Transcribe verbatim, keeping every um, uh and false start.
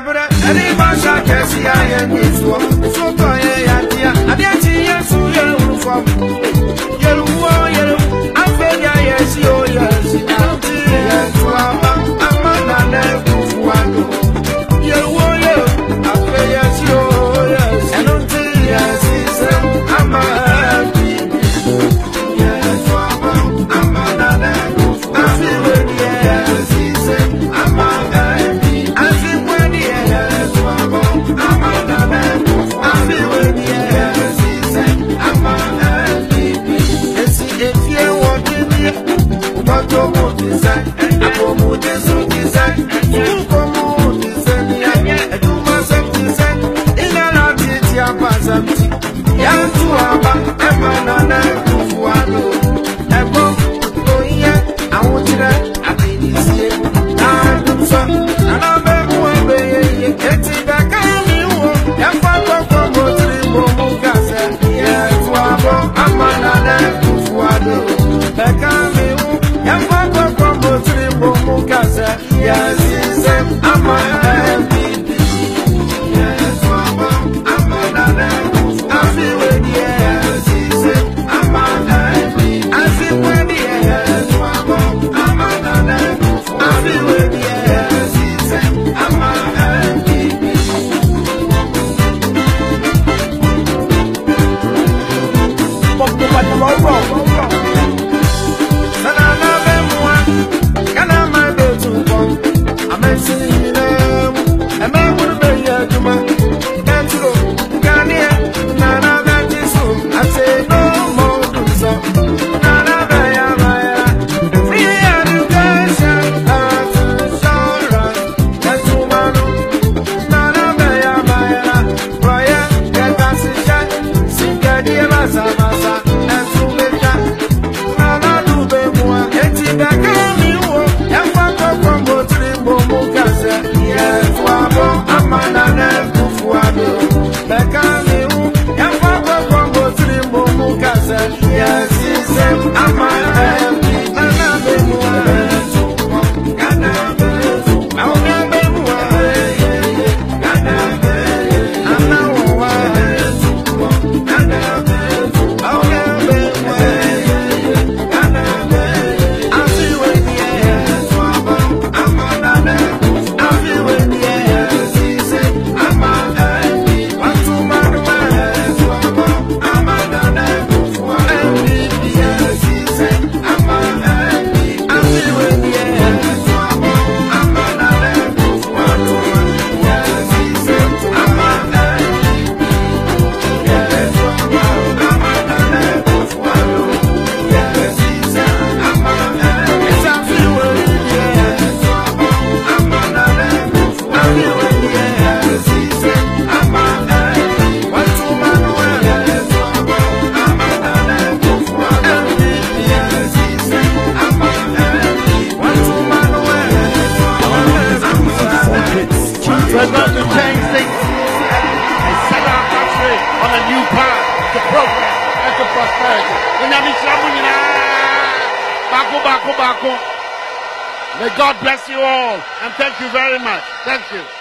Abra, any masha kasi I am this one. So go ya dia. I didn't see you so you from. You you I feel ya yes you yes. Yes, I'm I'm not one. You you I feel yes you yes. And until yes I'm a yes I'm not I feel it yes I'm a yes, I'm a M V P. Yes, I'm a I feel it, yes, I'm a M V P. I feel it, yes, I'm a I feel it, yes, I'm a M V P. We're going to change things and set our country on a new path to progress and to prosperity. May God bless you all and thank you very much. Thank you.